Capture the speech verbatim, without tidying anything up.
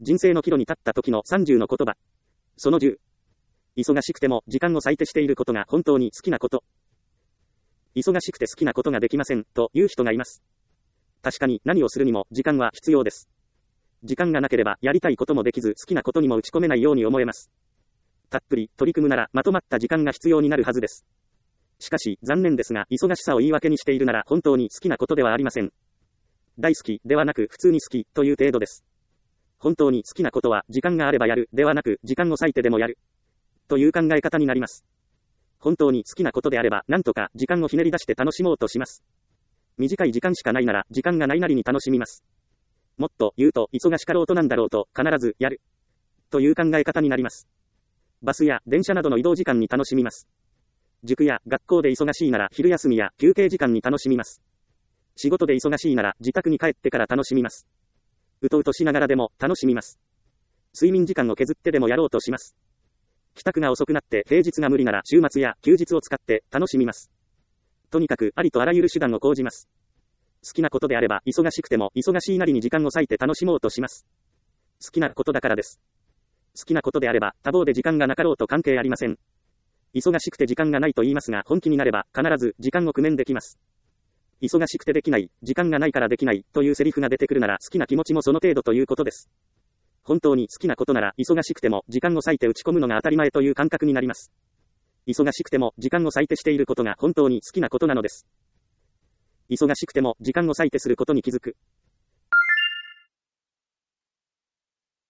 人生の岐路に立った時のさんじゅうの言葉。そのじゅう。忙しくても時間を割いてしていることが本当に好きなこと。忙しくて好きなことができません、という人がいます。確かに何をするにも時間は必要です。時間がなければやりたいこともできず好きなことにも打ち込めないように思えます。たっぷり取り組むならまとまった時間が必要になるはずです。しかし残念ですが忙しさを言い訳にしているなら本当に好きなことではありません。大好きではなく普通に好きという程度です。本当に好きなことは時間があればやるではなく時間を割いてでもやるという考え方になります。本当に好きなことであれば何とか時間をひねり出して楽しもうとします。短い時間しかないなら時間がないなりに楽しみます。もっと言うと忙しかろうとなんだろうと必ずやるという考え方になります。バスや電車などの移動時間に楽しみます。塾や学校で忙しいなら昼休みや休憩時間に楽しみます。仕事で忙しいなら自宅に帰ってから楽しみます。うとうとしながらでも楽しみます。睡眠時間を削ってでもやろうとします。帰宅が遅くなって平日が無理なら週末や休日を使って楽しみます。とにかくありとあらゆる手段を講じます。好きなことであれば忙しくても忙しいなりに時間を割いて楽しもうとします。好きなことだからです。好きなことであれば多忙で時間がなかろうと関係ありません。忙しくて時間がないと言いますが本気になれば必ず時間を工面できます。忙しくてできない、時間がないからできないというセリフが出てくるなら好きな気持ちもその程度ということです。本当に好きなことなら忙しくても時間を割いて打ち込むのが当たり前という感覚になります。忙しくても時間を割いてしていることが本当に好きなことなのです。忙しくても時間を割いてすることに気づく。